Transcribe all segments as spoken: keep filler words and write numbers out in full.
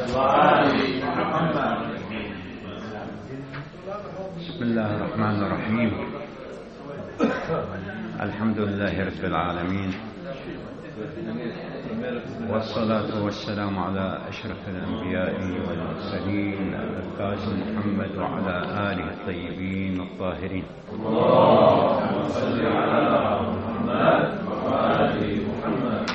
وآل محمد. بسم الله الرحمن الرحيم. الحمد لله رب العالمين، والصلاة والسلام على أشرف الأنبياء والمرسلين القاسم محمد وعلى آله الطيبين الطاهرين. اللهم صل على محمد وآل محمد.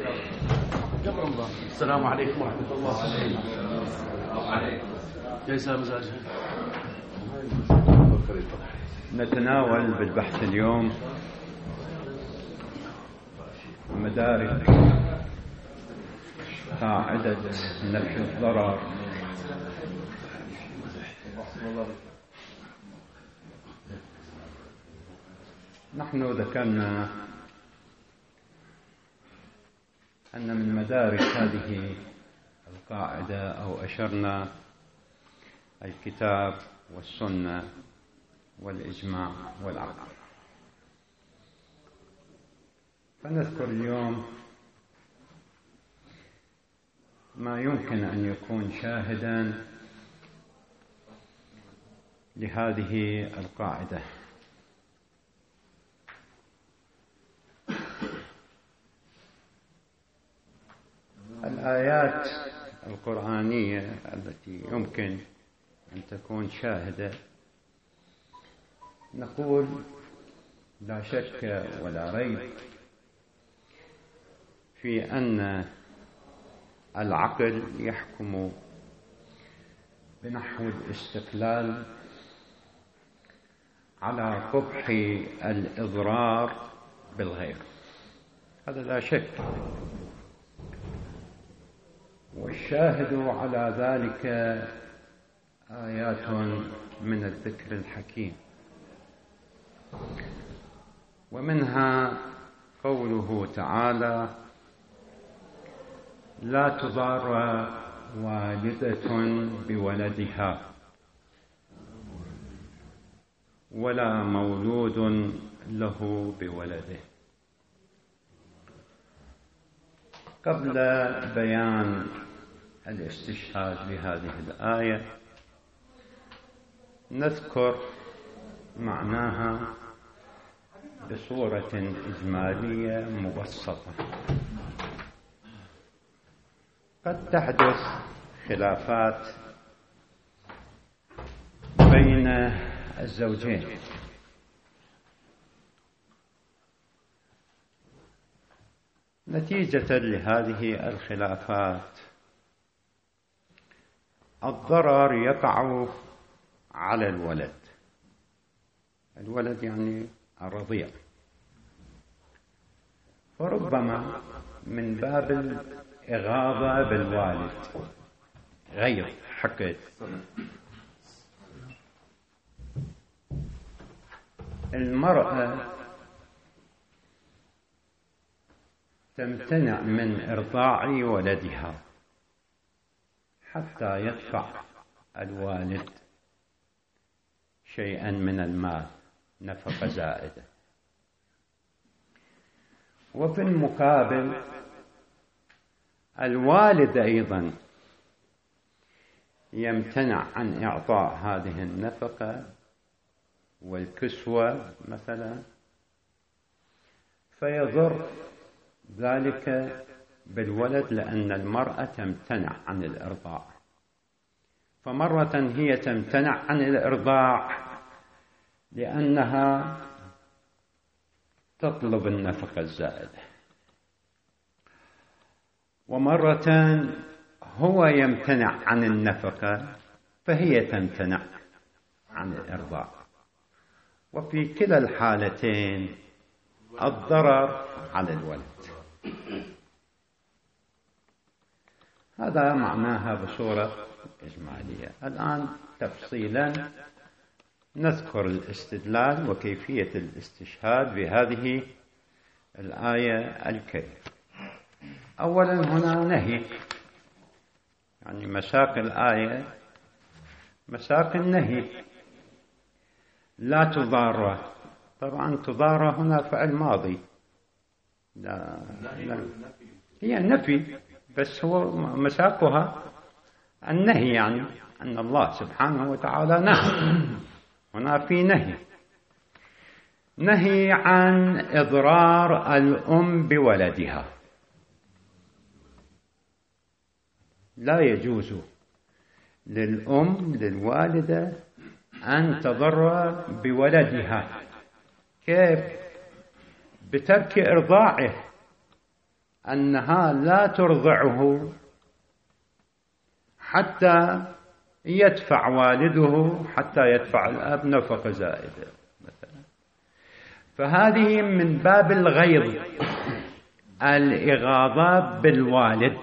السلام عليكم ورحمة الله وبركاته. كيف مزاجك؟ نتناول بالبحث اليوم مدارك قاعدة نفي الضرر نحن ذكرنا أن من مدارك هذه القاعدة أو أشرنا الكتاب والسنة والإجماع والعقل. فنذكر اليوم ما يمكن أن يكون شاهدا لهذه القاعدة. الآيات القرآنية التي يمكن أن تكون شاهدة، نقول لا شك ولا ريب في أن العقل يحكم بنحو الاستقلال على قبح الإضرار بالغير، هذا لا شك. والشاهد على ذلك آيات من الذكر الحكيم، ومنها قوله تعالى: لا تضار والدة بولدها ولا مولود له بولده. قبل بيان الاستشهاد بهذه الآية نذكر معناها بصورة إجمالية مبسطة. قد تحدث خلافات بين الزوجين، نتيجة لهذه الخلافات الضرر يقع على الولد، الولد يعني الرضيع، فربما من باب الإغاظة بالوالد غير حقد المرأة تمتنع من إرضاع ولدها حتى يدفع الوالد شيئا من المال، نفقة زائدة. وفي المقابل الوالد أيضا يمتنع عن إعطاء هذه النفقة والكسوة مثلا، فيضر ذلك بالولد لأن المرأة تمتنع عن الإرضاع، فمرة هي تمتنع عن الإرضاع لأنها تطلب النفقة الزائدة، ومرة هو يمتنع عن النفقة فهي تمتنع عن الإرضاع، وفي كلا الحالتين الضرر على الولد. هذا معناها بصورة إجمالية. الآن تفصيلا نذكر الاستدلال وكيفية الاستشهاد بهذه الآية الكريمة. أولا هنا نهي، يعني مساق الآية مساق النهي، لا تضار. طبعا تضار هنا فعل ماضي، لا, لا. هي نفي بس هو مساقها النهي، يعني أن الله سبحانه وتعالى نهى. هنا في نهي نهي عن إضرار الأم بولدها. لا يجوز للأم للوالدة أن تضر بولدها. كيف؟ بترك إرضاعه، أنها لا ترضعه حتى يدفع والده، حتى يدفع الأب نفقة زائدة مثلا. فهذه من باب الغيظ، الإغاظة بالوالد،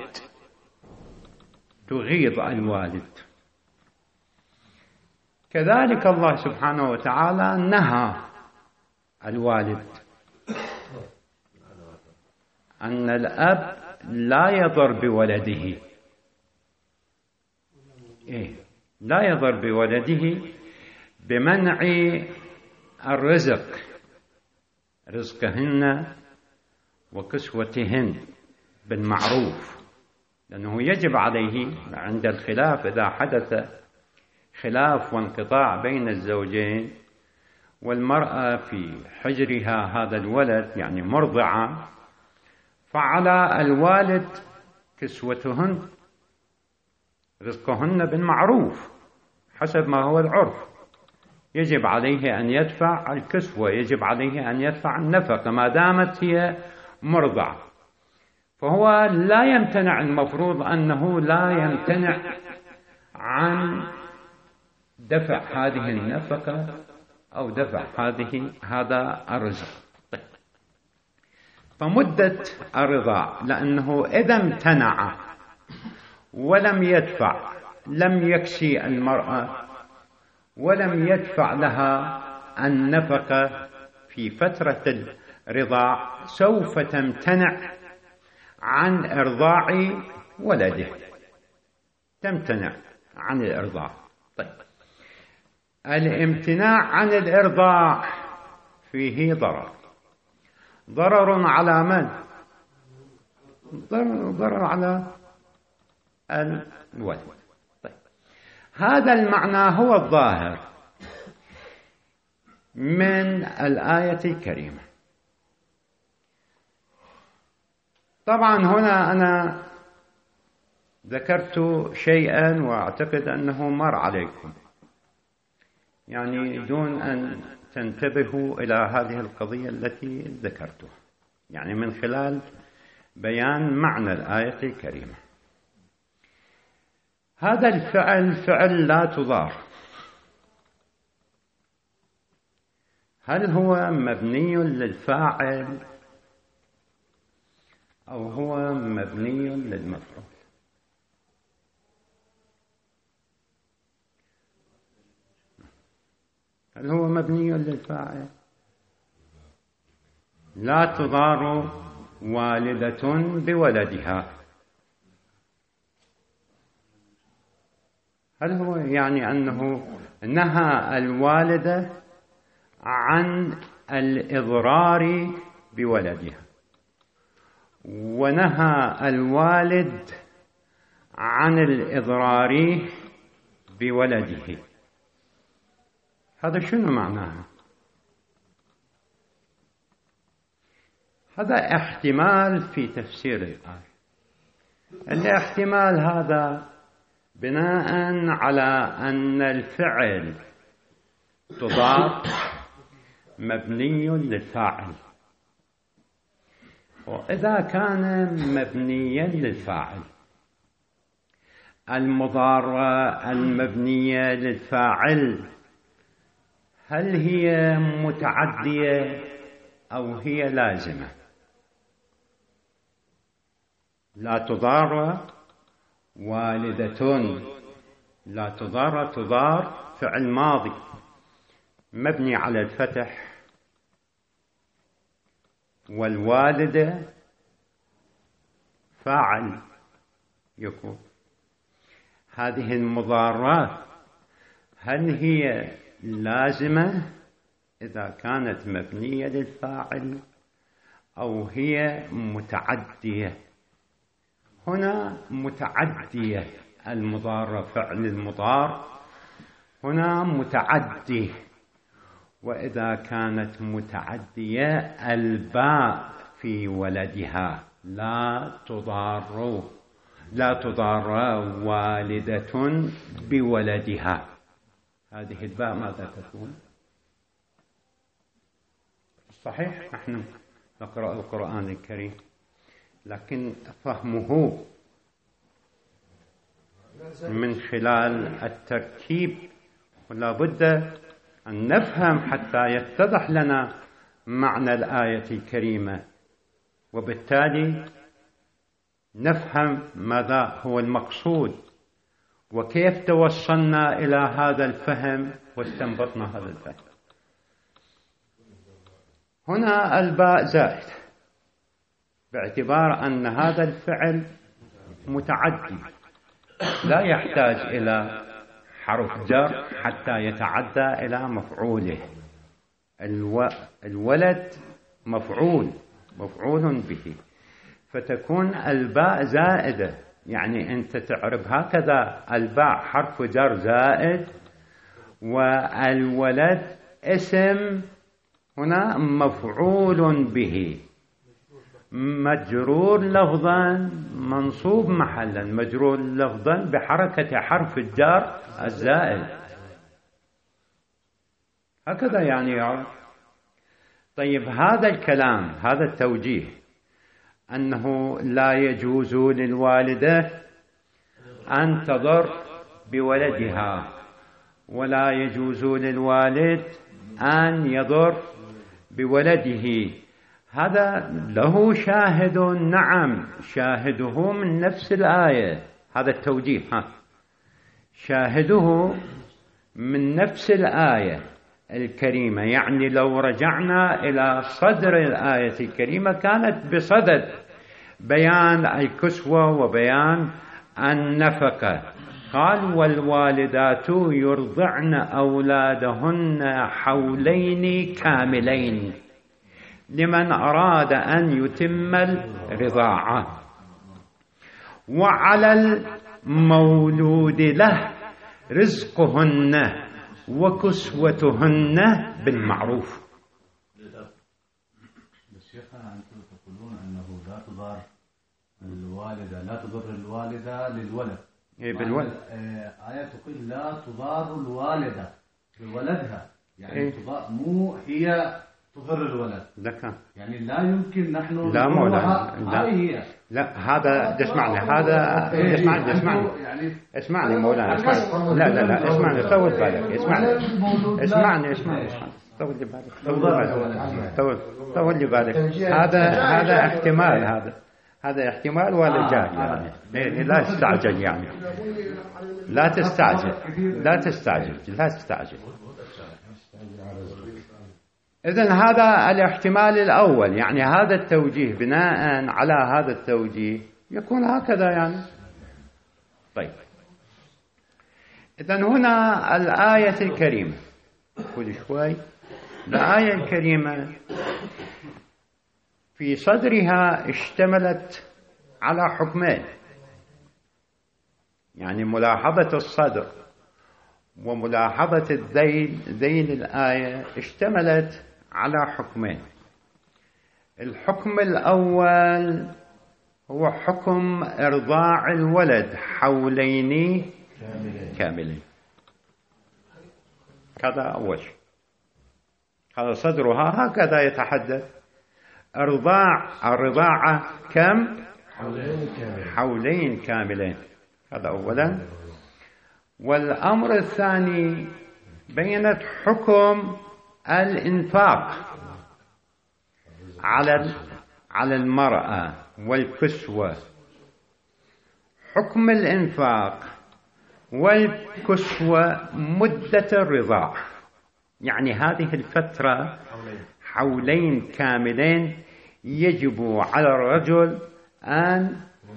تغيظ الوالد. كذلك الله سبحانه وتعالى نهى الوالد أن الأب لا يضر بولده. إيه؟ لا يضر بولده بمنع الرزق، رزقهن وكسوتهن بالمعروف، لأنه يجب عليه عند الخلاف، إذا حدث خلاف وانقطاع بين الزوجين والمرأة في حجرها هذا الولد يعني مرضعة، فعلى الوالد كسوتهن، رزقهن بالمعروف حسب ما هو العرف. يجب عليه أن يدفع الكسوة، يجب عليه أن يدفع النفقة ما دامت هي مرضعة. فهو لا يمتنع، المفروض أنه لا يمتنع عن دفع هذه النفقة أو دفع هذه هذا الرزق. طيب. فمدة الرضاع، لأنه إذا امتنع ولم يدفع، لم يكسي المرأة ولم يدفع لها النفقة في فترة الرضاع، سوف تمتنع عن إرضاع ولده، تمتنع عن الإرضاع. طيب. الامتناع عن الإرضاع فيه ضرر. ضرر على من؟ ضرر, ضرر على الولد. طيب. هذا المعنى هو الظاهر من الآية الكريمة. طبعا هنا أنا ذكرت شيئا وأعتقد أنه مر عليكم، يعني دون أن تنتبهوا إلى هذه القضية التي ذكرتها، يعني من خلال بيان معنى الآية الكريمة. هذا الفعل فعل لا تضار. هل هو مبني للفاعل أو هو مبني للمفعول؟ هل هو مبني للفاعل؟ لا تضار والدة بولدها. هل هو يعني أنه نهى الوالدة عن الإضرار بولدها ونهى الوالد عن الإضرار بولده؟ هذا شنو معناه؟ هذا احتمال في تفسير الآية. الاحتمال هذا بناء على أن الفعل تضار مبني للفاعل، وإذا كان مبنيا للفاعل، المضارة المبنية للفاعل هل هي متعدية أو هي لازمة؟ لا تضار والدة، لا تضار، تضار فعل ماضي مبني على الفتح، والوالدة فاعل يكون. هذه المضارات هل هي لازمة إذا كانت مبنية للفاعل أو هي متعدية؟ هنا متعدية المضارة فعل المضار هنا متعدي، وإذا كانت متعدية الباء في ولدها لا تضار لا تضار والدة بولدها. هذه الباء ماذا تكون؟ صحيح نحن نقرأ القرآن الكريم، لكن فهمه من خلال التركيب، ولا بد أن نفهم حتى يتضح لنا معنى الآية الكريمة، وبالتالي نفهم ماذا هو المقصود وكيف توصلنا إلى هذا الفهم واستنبطنا هذا الفهم. هنا الباء زائد باعتبار أن هذا الفعل متعدي لا يحتاج إلى حرف جر حتى يتعدى إلى مفعوله. الو... الولد مفعول مفعول به، فتكون الباء زائدة. يعني أنت تعرف هكذا الباء حرف جر زائد، والولد اسم هنا مفعول به مجرور لفظا منصوب محلا، مجرور لفظا بحركة حرف الجر الزائد، هكذا يعني يعرف. طيب هذا الكلام، هذا التوجيه أنه لا يجوز للوالدة أن تضر بولدها ولا يجوز للوالد أن يضر بولده، هذا له شاهد. نعم، شاهده من نفس الآية. هذا التوجيه ها شاهده من نفس الآية الكريمة. يعني لو رجعنا إلى صدر الآية الكريمة كانت بصدد بيان الكسوة وبيان النفقة. قال والوالدات يرضعن أولادهن حولين كاملين لمن أراد أن يتم الرضاعة، وعلى المولود له رزقهن وكسوتهن بالمعروف. شيخنا أنتم تقولون أنه لا تضار الوالدة لا تضر الوالدة للولد. إيه بالولد. آية تقول لا تضار الوالدة بولدها، يعني إيه؟ مو هي تضر الولد. لك. يعني لا يمكن نحن لا مولانا لا. هي. لا هذا اسمعني هذا اسمعني اسمعني اسمعني مولانا اسمعني. لا لا لا اسمعني طول بالك اسمعني اسمعني اسمعني طول لي بالك طول بالك طول طول لي بالك. هذا هذا احتمال هذا هذا احتمال ولا جاي يعني. لا تستعجل يعني لا تستعجل لا تستعجل لا تستعجل. إذن هذا الاحتمال الأول، يعني هذا التوجيه بناء على هذا التوجيه يكون هكذا يعني. طيب إذن هنا الآية الكريمة كل شوي الآية الكريمة في صدرها اشتملت على حكمين، يعني ملاحظة الصدر وملاحظة الذيل ذيل الآية اشتملت على حكمين. الحكم الأول هو حكم إرضاع الولد حولين كاملين. هذا أول شيء، هذا صدرها هكذا يتحدث. إرضاع الرضاعة كم؟ حولين كاملين. هذا أولا. والأمر الثاني بينت حكم الإنفاق على على المرأة والكسوة. حكم الإنفاق والكسوة مدة الرضاع، يعني هذه الفترة حولين كاملين يجب على الرجل أن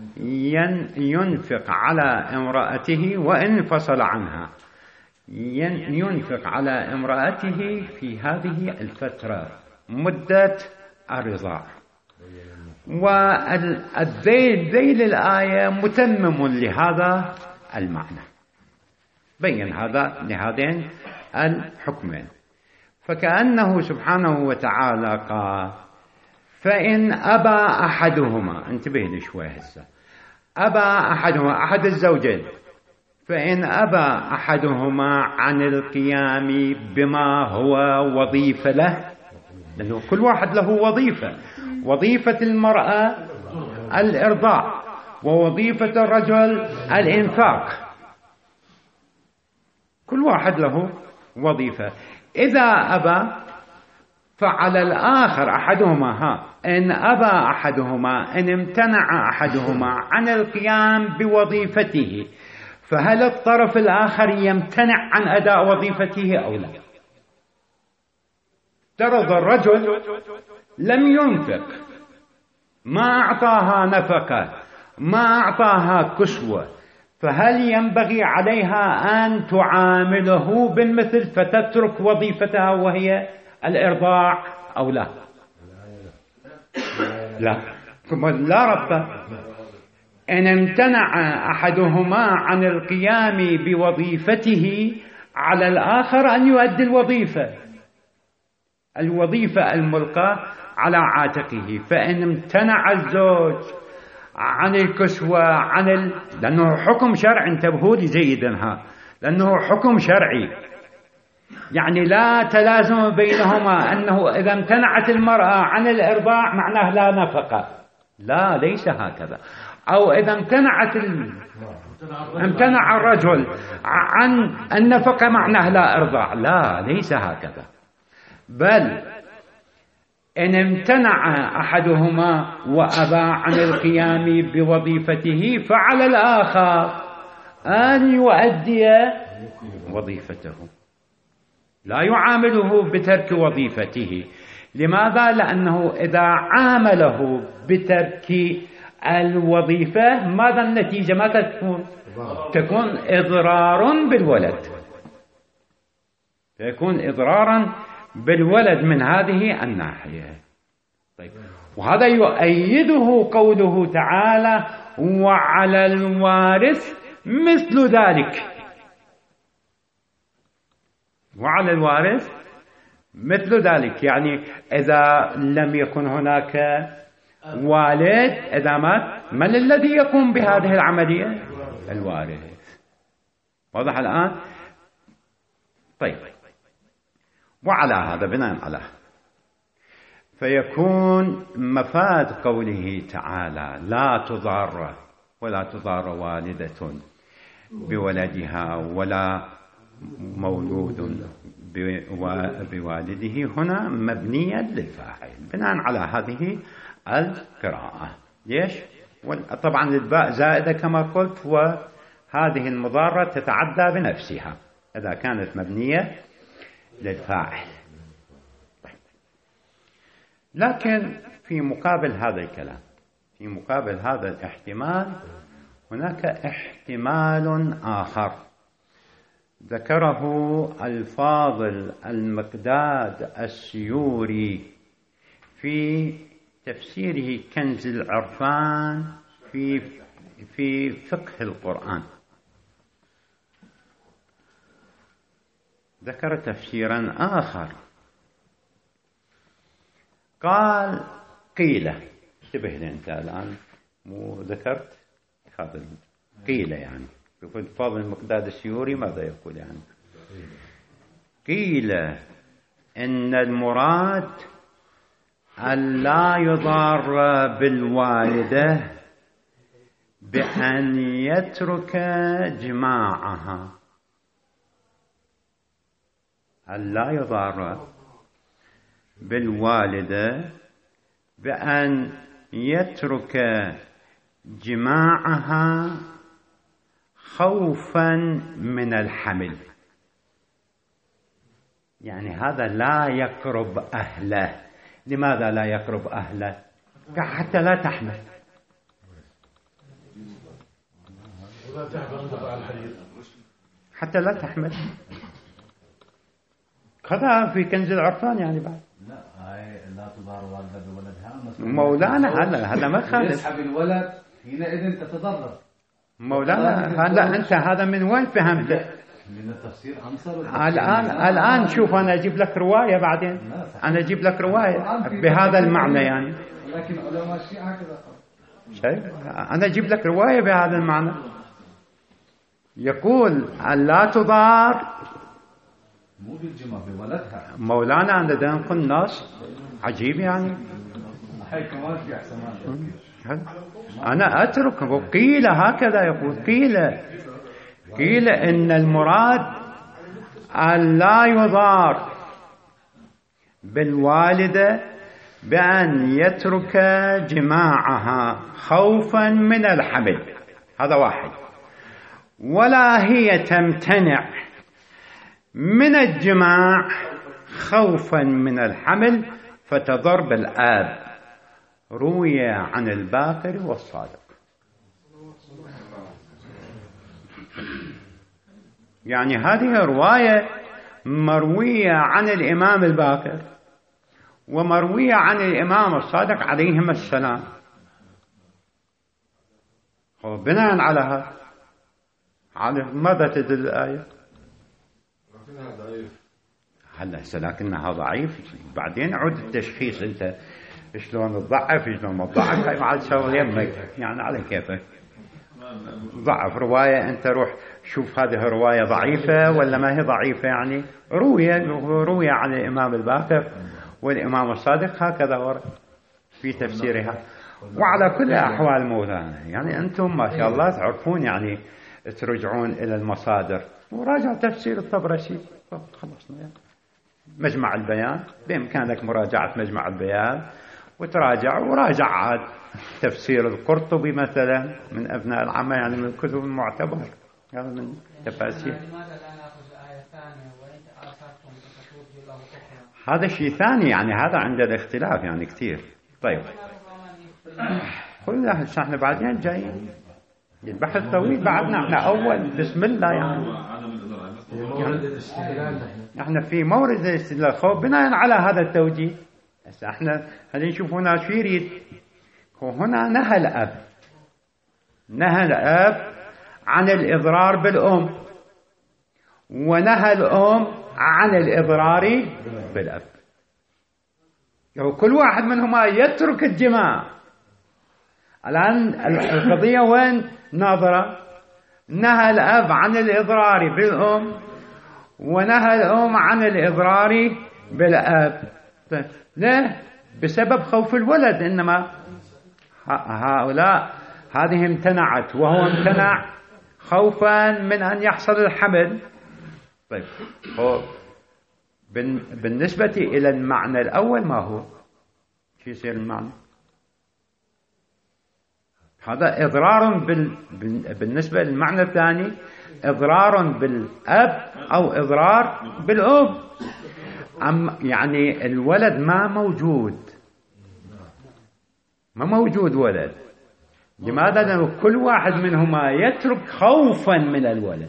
ينفق على امرأته وإن فصل عنها، ينفق على امرأته في هذه الفترة مدة الرضاع. والذيل ذيل الآية متمم لهذا المعنى. بين هذا لهذين الحكمين. فكأنه سبحانه وتعالى قال فإن أبى أحدهما، انتبه لي شوي هسه، أبى أحدهما أحد الزوجين، فإن أبى أحدهما عن القيام بما هو وظيفة له، لأنه كل واحد له وظيفة. وظيفة المرأة الإرضاع، ووظيفة الرجل الإنفاق، كل واحد له وظيفة. إذا أبى فعلى الآخر أحدهما، ها إن أبى أحدهما، إن امتنع أحدهما عن القيام بوظيفته، فهل الطرف الآخر يمتنع عن أداء وظيفته أو لا؟ افترض الرجل لم ينفق، ما أعطاها نفقة، ما أعطاها كسوة، فهل ينبغي عليها أن تعامله بالمثل فتترك وظيفتها وهي الإرضاع أو لا؟ لا، لا ربط. إن امتنع أحدهما عن القيام بوظيفته على الآخر أن يؤدي الوظيفة الوظيفة الملقاة على عاتقه. فإن امتنع الزوج عن الكسوة، عن ال... لأنه حكم شرعي، انتبهوا لي جيدا، ها لأنه حكم شرعي، يعني لا تلازم بينهما، أنه إذا امتنعت المرأة عن الإرضاع معناه لا نفقة، لا، ليس هكذا. أو إذا امتنعت ال... امتنع الرجل عن النفقة معناه لا إرضاع، لا، ليس هكذا. بل إن امتنع أحدهما وأبى عن القيام بوظيفته فعلى الآخر أن يؤدي وظيفته، لا يعامله بترك وظيفته. لماذا؟ لأنه إذا عامله بترك الوظيفة ماذا النتيجة؟ ماذا تكون؟ تكون إضرار بالولد، يكون إضرارا بالولد من هذه الناحية. طيب، وهذا يؤيده قوله تعالى وعلى الوارث مثل ذلك. وعلى الوارث مثل ذلك، يعني إذا لم يكن هناك والد، إذا مات، من الذي يقوم بهذه العملية؟ الوارث. واضح الآن؟ طيب، وعلى هذا بناء على فيكون مفاد قوله تعالى لا تضار ولا تضار والدة بولدها ولا مولود بوالده هنا مبنيا للفاعل بناء على هذه القراءة. ليش؟ طبعا الباء زائدة كما قلت، وهذه المضارة تتعدى بنفسها إذا كانت مبنية للفاعل. لكن في مقابل هذا الكلام، في مقابل هذا الاحتمال، هناك احتمال آخر ذكره الفاضل المقداد السيوري في تفسيره كنز العرفان في في فقه القرآن. ذكر تفسيرا آخر، قال قيل، انتبه لي أنت الآن مو ذكرت هذا قيل، يعني يقول فاضل المقداد السيوري ماذا يقول؟ يعني قيل إن المراد أن لا يضار بالوالدة بأن يترك جماعها، أن لا يضار بالوالدة بأن يترك جماعها خوفا من الحمل. يعني هذا لا يقرب أهله. لماذا لا يقرب أهله؟ حتى لا تحمل. حتى لا تحمل. هذا في كنز العرفان يعني بعد. لا هاي لا تضار والدة بولدها. مولانا هذا هذا ما خالف. يسحب الولد حينئذ تتضرر. مولانا هلا أنت هذا من وين فهمت؟ من التفسير أمثل الآن الآن شوف أنا أجيب لك رواية بعدين، أنا أجيب لك رواية بهذا المعنى يعني. لكن علماء الشيعة هكذا شايف؟ أنا أجيب لك رواية بهذا المعنى. يقول أن لا تضار مو بالجمع بولدها. مولانا عندنا نقول نص عجيب يعني. هاي كمان في أحسن. أنا أترك. قيل هكذا يقول، قيل قيل إن المراد أن لا يضار بالوالدة بأن يترك جماعها خوفا من الحمل، هذا واحد، ولا هي تمتنع من الجماع خوفا من الحمل فتضر بالآب. روي عن الباقر والصادق. يعني هذه رواية مروية عن الإمام الباقر ومروية عن الإمام الصادق عليهما السلام. بناء على هذا على ماذا تدل الآية؟ هلا لكنها ضعيف. بعدين عود التشخيص، أنت شلون تضعف شلون ما تضعف، هاي بعد شغل يمك يعني على كيفك. ضعف رواية، أنت روح شوف هذه رواية ضعيفة ولا ما هي ضعيفة. يعني روية روية عن الإمام الباقر والإمام الصادق هكذا ورد في تفسيرها. وعلى كل أحوال مولانا يعني أنتم ما شاء الله تعرفون يعني ترجعون إلى المصادر وراجع تفسير الطبرسي. خلصنا يعني. مجمع البيان بإمكانك مراجعة مجمع البيان وتراجع، وراجع عاد تفسير القرطبي مثلا من أبناء العامة يعني من الكتب المعتبر هذا من تفاسير. هذا شيء ثاني يعني، هذا عندنا اختلاف يعني كثير. طيب قلنا احنا بعدين جايين البحث طويل بعدنا، احنا أول بسم الله يعني. احنا في مورد الاستدلال خوف بناء على هذا التوجيه. هسه احنا خلينا نشوف هنا شو يريد. هنا نهى الأب نهى الأب عن الإضرار بالأم، ونهى الأم عن الإضرار بالأب. يعني كل واحد منهما يترك الجماع. الآن القضية وين ناظرة؟ نهى الأب عن الإضرار بالأم ونهى الأم عن الإضرار بالأب. ليه؟ بسبب خوف الولد. إنما هؤلاء هذه امتنعت وهو امتنع خوفا من أن يحصل الحمل. طيب بالنسبة إلى المعنى الأول ما هو؟ شو يصير المعنى؟ هذا إضرار بال... بالنسبة للمعنى الثاني إضرار بالأب أو إضرار بالأم. أم يعني الولد ما موجود ما موجود ولد. لماذا؟ لأنه كل واحد منهما يترك خوفا من الولد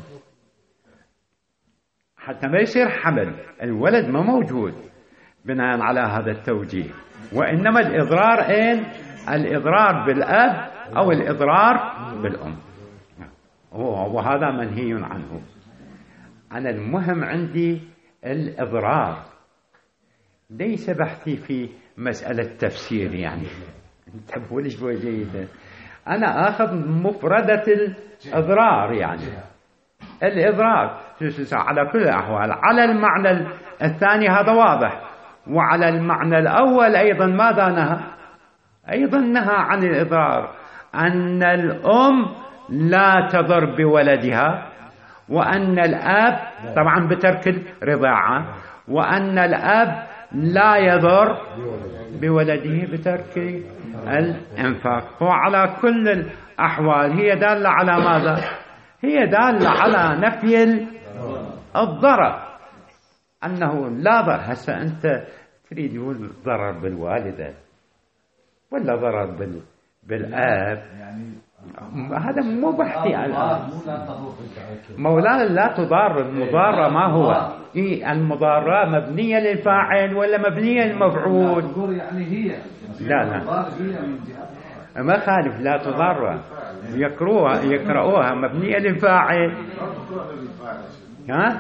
حتى ما يصير حمل. الولد ما موجود بناء على هذا التوجيه. وإنما الإضرار إيه؟ الإضرار بالأب أو الإضرار بالأم، وهذا منهي عنه. أنا المهم عندي الإضرار، ليس بحثي في مسألة تفسير يعني. انتبهوا شوي جيدا. أنا أخذ مفردة الإضرار يعني الإضرار على كل الأحوال. على المعنى الثاني هذا واضح، وعلى المعنى الأول أيضا ماذا نهى؟ أيضا نهى عن الإضرار، أن الأم لا تضر بولدها، وأن الأب طبعا بترك الرضاعة، وأن الأب لا يضر بولده بترك الإنفاق. وعلى كل الأحوال هي دالة على ماذا؟ هي دالة على نفي الضرر، أنه لا ضرر. هسه أنت تريد يقول ضرر بالوالدة ولا ضرر بال بالآب؟ هذا مو بحثي الآن. مولانا لا تضار. المضارة ما هو؟ إيه المضارة مبنية للفاعل ولا مبنية للمفعول؟ يعني هي لا لا ما خالف لا تضار. يقرؤوها يقرؤوها مبنية للفاعل. ها؟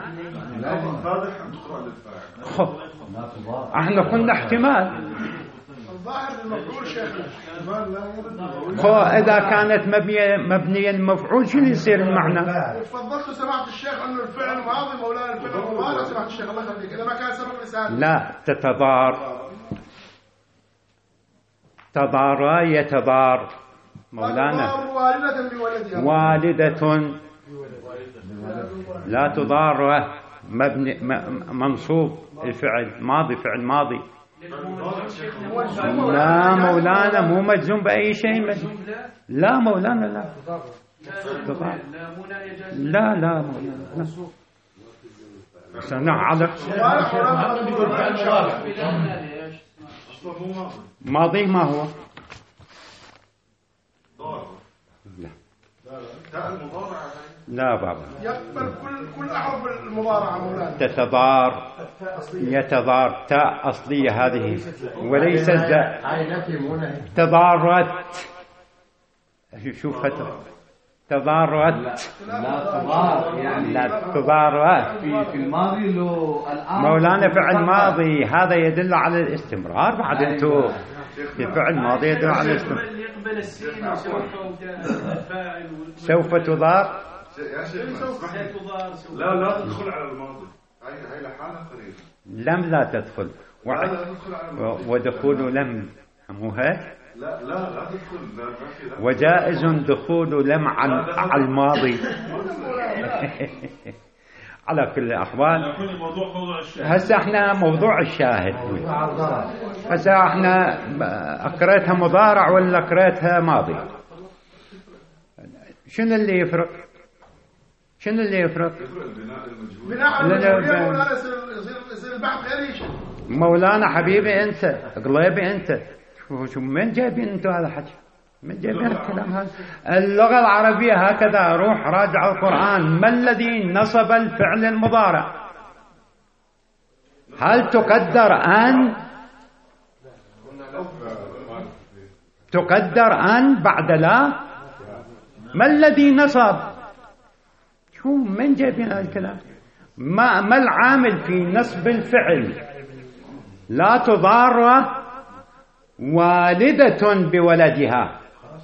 خب احنا قلنا احتمال. خو إذا كانت مبنية مبنية المفعول شنو يصير المعنى؟ فضلت سمعت الشيخ أنه الفعل ماضي مولانا الفعل مضارع. سمعت الشيخ الله يخليك إذا ما كان سبب لسان لا تتضار. تضار يتضار مولانا. والدة بولدها. والدة لا تضار مبني منصوب الفعل ماضي فعل ماضي. لا مولانا مو مجزوم بأي شيء. لا مولانا لا لا لا مولانا سنع على ماضي ما هو لا بابا يقبل كل كل أحرف المضارعة مولانا. تتضار يتضار تاء أصلية هذه وليس الزاء. تضارت شوف تضارت لا تضار يعني لا تضارت في في الماضي لو الآن مولانا فعل ماضي هذا يدل على الاستمرار. بعد انتو الفعل ماضي يدل على الاستمرار. يقبل السين وسوف الفاعل سوف تضار. لا لا تدخل على الماضي. هاي هاي لحالها قريبة. لم لا تدخل وع... ودخول لم مو هيك. لا لا لا تدخل. لا ما في لا. وجائز دخول لم على الماضي. على كل الأحوال هسه احنا موضوع الشاهد. هسه احنا قريتها مضارع ولا قريتها ماضي؟ شنو اللي يفرق؟ شنو اللي يفرق؟ بناء على المجهولية مولانا يصير البحث غير شيء. مولانا حبيبي انت قليبي انت شو شو من جايبين انتوا هذا الحكي؟ من جايبين الكلام هذا؟ اللغة العربية هكذا. روح راجع القرآن. ما الذي نصب الفعل المضارع؟ هل تقدر أن تقدر أن بعد لا؟ ما الذي نصب؟ شو من جايبين هذا الكلام؟ ما ما العامل في نصب الفعل؟ لا تضار والدة بولدها.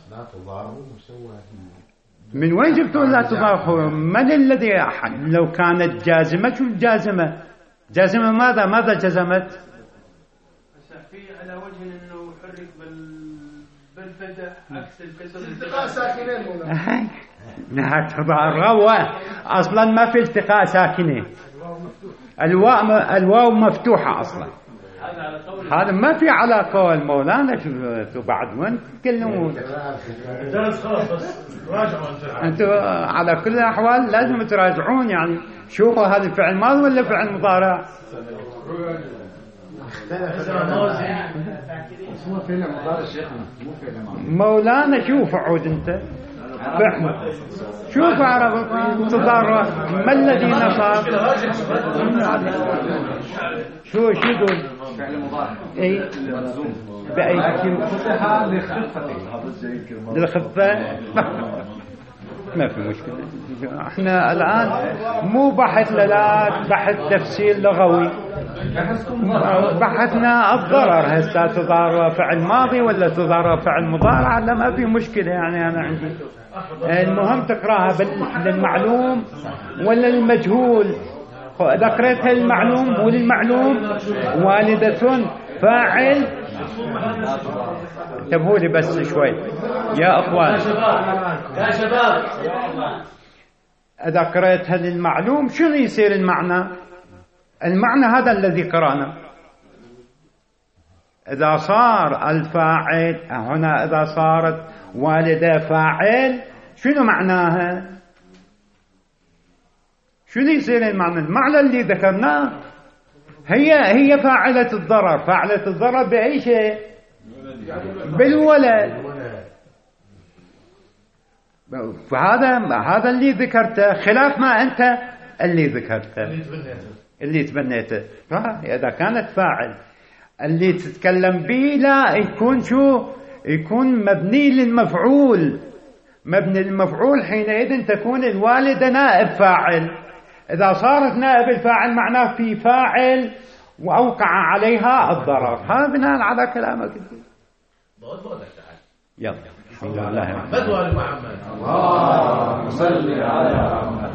من وين جبتوا لا تضار؟ من الذي لو كانت جازمة شو الجازمة؟ جازمة ماذا ماذا جزمت؟ في على وجه انه يحرك بال بالفتح عكس الكسر. التقاء ساكنين مولانا. لا تضار اصلا ما في التقاء ساكنين. الواو الواو مفتوحة اصلا. هذا ما في على قول مولانا. شو بعد وين تتكلمون؟ انتوا على كل الاحوال لازم تراجعون. يعني شوفوا هذا الفعل ماضي ولا فعل مضارع؟ مولانا شوف عود انت شوف عرب تضار. ما الذي نصب؟ شو شو يقول؟ فعل مضارع. اي بأي لكن فتح لخفته. للخفة ما في مشكلة. احنا الآن مو بحث للاك بحث تفسير لغوي. بحثنا الضرر. هسه تضار فعل ماضي ولا تضار فعل مضارع؟ لا ما في مشكلة. يعني أنا عندي المهم تقراها للمعلوم ولا المجهول. إذا قريتها للمعلوم وللمعلوم والدة فاعل. انتبهوا لي بس شوي يا أخوان يا شباب. إذا قريتها للمعلوم شنو يصير المعنى؟ المعنى هذا الذي قرأنا. إذا صار الفاعل هنا إذا صارت والدة فاعل شنو معناها؟ شنو يصير المعنى؟ المعنى اللي ذكرناه هي هي فاعلة الضرر. فاعلة الضرر بأي شيء؟ بالولد. فهذا هذا اللي ذكرته خلاف ما أنت اللي ذكرته اللي تبنيته. إذا كانت فاعل اللي تتكلم به لا يكون شو؟ يكون مبني للمفعول. مبني المفعول حينئذ تكون الوالدة نائب فاعل. إذا صارت نائب الفاعل معناه في فاعل وأوقع عليها الضرر. هذا بناء على كلامك. يلا الحمد لله. محمد وآل محمد. اللهم صل على محمد.